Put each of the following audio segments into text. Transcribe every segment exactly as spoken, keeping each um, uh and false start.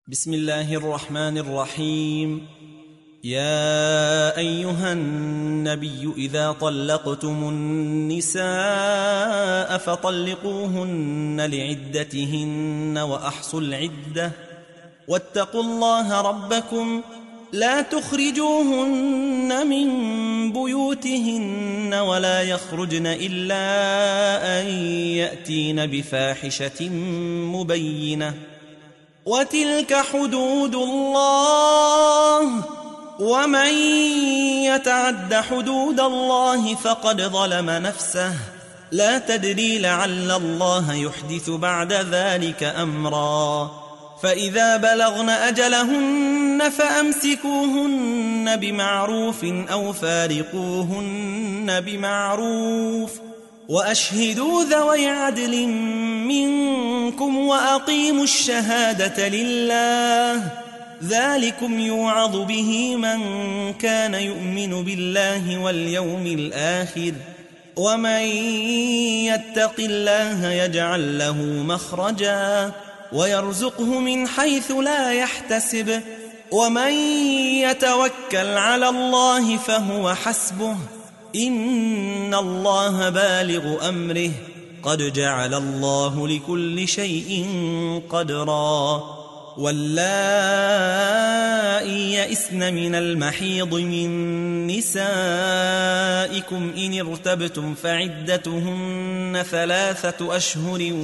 بسم الله الرحمن الرحيم. يا أيها النبي إذا طلقتم النساء فطلقوهن لعدتهن وأحصوا العدة واتقوا الله ربكم لا تخرجوهن من بيوتهن ولا يخرجن إلا أن يأتين بفاحشة مبينة وتلك حدود الله ومن يتعد حدود الله فقد ظلم نفسه لا تدري لعل الله يحدث بعد ذلك أمرا فإذا بلغن أجلهن فأمسكوهن بمعروف أو فارقوهن بمعروف وأشهدوا ذوي عدل منكم وأقيموا الشهادة لله ذلكم يوعظ به من كان يؤمن بالله واليوم الآخر ومن يتق الله يجعل له مخرجا ويرزقه من حيث لا يحتسب ومن يتوكل على الله فهو حسبه إن الله بالغ أمره قد جعل الله لكل شيء قدرا واللائي يئسن من المحيض من نسائكم إن ارتبتم فعدتهن ثلاثة أشهر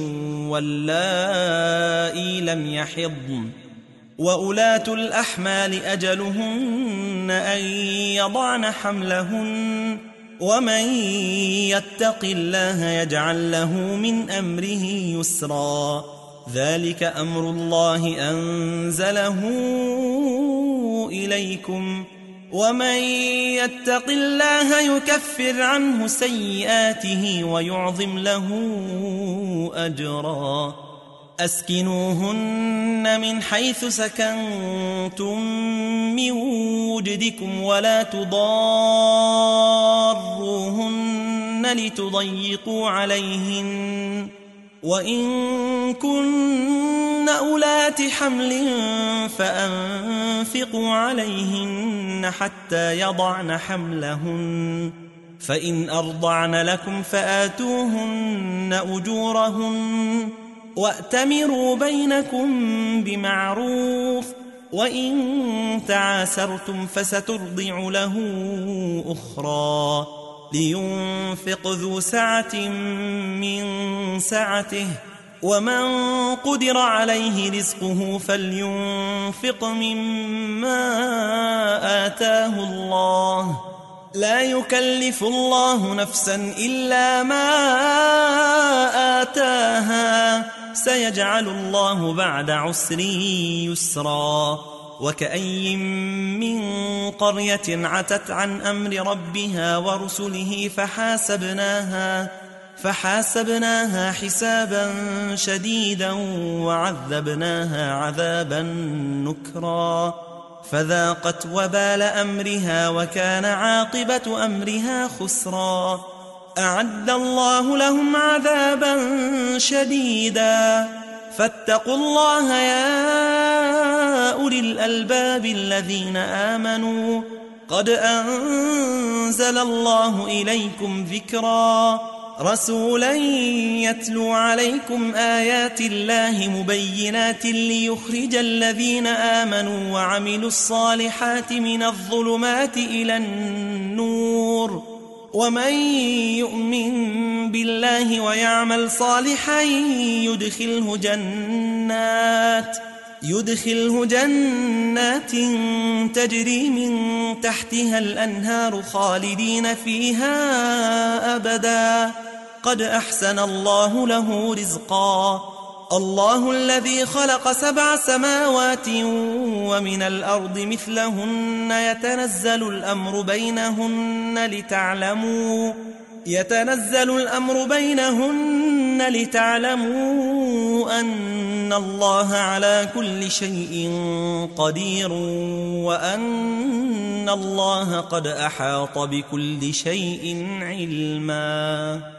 واللائي لم يحضن وأولاة الأحمال أجلهن أن يضعن حملهن ومن يتق الله يجعل له من أمره يسرا ذلك أمر الله أنزله إليكم ومن يتق الله يكفر عنه سيئاته ويعظم له أجرا أسكنوهن من حيث سكنتم من وجدكم ولا تضاروهن لتضيقوا عليهن وإن كن أولات حمل فأنفقوا عليهن حتى يضعن حملهن فإن أرضعن لكم فآتوهن أجورهن وأتمروا بينكم بمعروف وإن تعاسرتم فسترضع له أخرى لينفق ذو سعة من سعته ومن قدر عليه رزقه فلينفق مما آتاه الله لا يكلف الله نفسا إلا ما آتاها سيجعل الله بعد عسر يسرا وكأي من قرية عتت عن أمر ربها ورسله فحاسبناها فحاسبناها حسابا شديدا وعذبناها عذابا نكرا فذاقت وبال أمرها وكان عاقبة أمرها خسرا أعد الله لهم عذابا شديدا فاتقوا الله يا أولي الألباب الذين آمنوا قد أنزل الله إليكم ذكرا رسولا يتلو عليكم آيات الله مبينات ليخرج الذين آمنوا وعملوا الصالحات من الظلمات إلى النور ومن يؤمن بالله ويعمل صالحا يدخله جنات يدخله جنات تجري من تحتها الأنهار خالدين فيها أبدا قد أحسن الله له رزقا الله الذي خلق سبع سماوات ومن الأرض مثلهن يتنزل الأمر بينهن لتعلموا يتنزل الأمر بينهن لتعلموا أن الله على كل شيء قدير وأن الله قد أحاط بكل شيء علما.